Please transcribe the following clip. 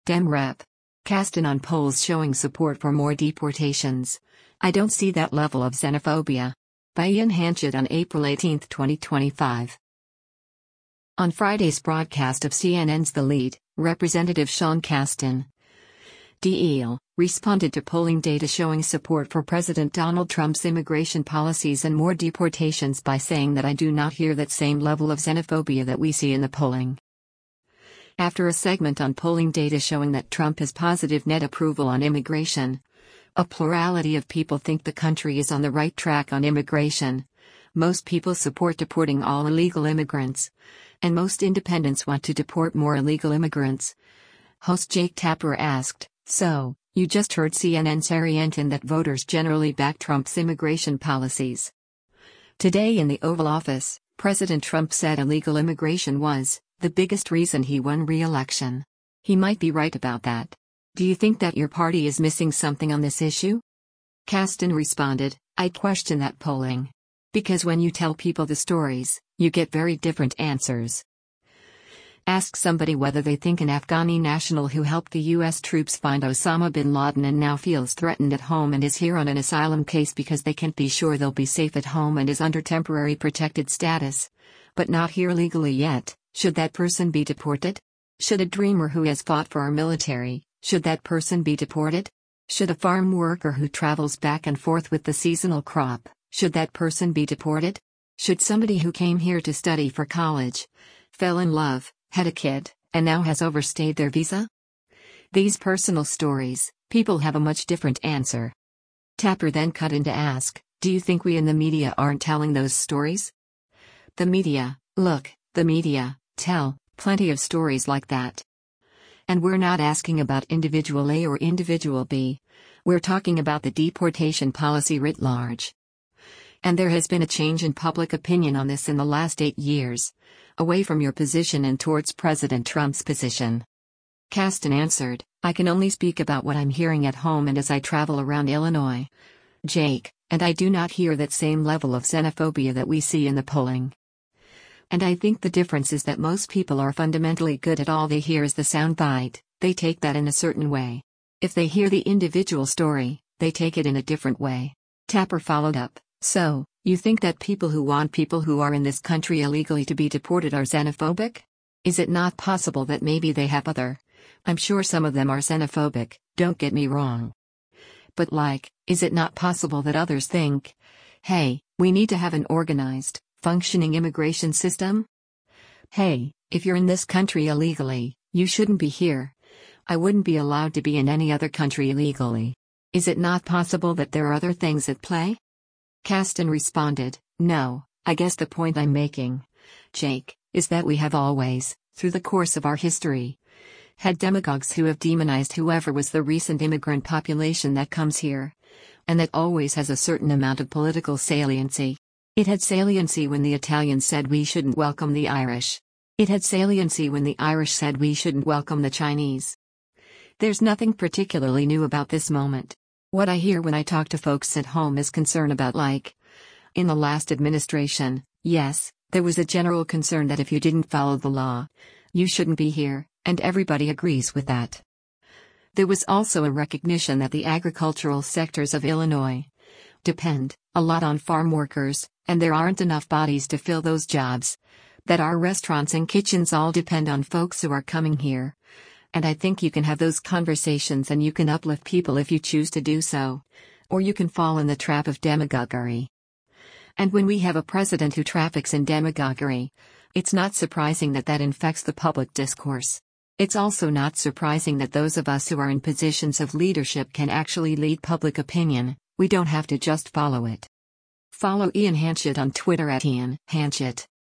Dem Rep. Kasten on polls showing support for more deportations. I don't see that level of xenophobia. By Ian Hanchett on April 18, 2025. On Friday's broadcast of CNN's The Lead, Representative Sean Casten, DL, responded to polling data showing support for President Donald Trump's immigration policies and more deportations by saying that I do not hear that same level of xenophobia that we see in the polling. After a segment on polling data showing that Trump has positive net approval on immigration, a plurality of people think the country is on the right track on immigration. Most people support deporting all illegal immigrants, and most independents want to deport more illegal immigrants. Host Jake Tapper asked, "So, you just heard CNN's Harry Enten that voters generally back Trump's immigration policies." Today in the Oval Office, President Trump said illegal immigration was the biggest reason he won re-election. He might be right about that. Do you think that your party is missing something on this issue? Casten responded, "I'd question that polling. Because when you tell people the stories, you get very different answers. Ask somebody whether they think an Afghani national who helped the U.S. troops find Osama bin Laden and now feels threatened at home and is here on an asylum case because they can't be sure they'll be safe at home and is under temporary protected status, but not here legally yet, should that person be deported? Should a dreamer who has fought for our military, should that person be deported? Should a farm worker who travels back and forth with the seasonal crop, should that person be deported? Should somebody who came here to study for college, fell in love, had a kid, and now has overstayed their visa?" These personal stories, people have a much different answer. Tapper then cut in to ask, "Do you think we in the media aren't telling those stories?" The media tell plenty of stories like that. And we're not asking about individual A or individual B. We're talking about the deportation policy writ large. And there has been a change in public opinion on this in the last 8 years, away from your position and towards President Trump's position. Casten answered, "I can only speak about what I'm hearing at home and as I travel around Illinois, Jake, and I do not hear that same level of xenophobia that we see in the polling. And I think the difference is that most people are fundamentally good at all they hear is the soundbite, they take that in a certain way. If they hear the individual story, they take it in a different way." Tapper followed up, "So, you think that people who want people who are in this country illegally to be deported are xenophobic? Is it not possible that maybe they have other? I'm sure some of them are xenophobic, don't get me wrong. But is it not possible that others think, hey, we need to have an organized, functioning immigration system? Hey, if you're in this country illegally, you shouldn't be here. I wouldn't be allowed to be in any other country illegally. Is it not possible that there are other things at play?" Casten responded, "No, I guess the point I'm making, Jake, is that we have always, through the course of our history, had demagogues who have demonized whoever was the recent immigrant population that comes here. And that always has a certain amount of political saliency. It had saliency when the Italians said we shouldn't welcome the Irish. It had saliency when the Irish said we shouldn't welcome the Chinese. There's nothing particularly new about this moment. What I hear when I talk to folks at home is concern about in the last administration, yes, there was a general concern that if you didn't follow the law, you shouldn't be here, and everybody agrees with that. There was also a recognition that the agricultural sectors of Illinois depend a lot on farm workers, and there aren't enough bodies to fill those jobs, that our restaurants and kitchens all depend on folks who are coming here. And I think you can have those conversations and you can uplift people if you choose to do so. Or you can fall in the trap of demagoguery. And when we have a president who traffics in demagoguery, it's not surprising that that infects the public discourse. It's also not surprising that those of us who are in positions of leadership can actually lead public opinion. We don't have to just follow it. Follow Ian Hanchett on Twitter @Ian Hanchett.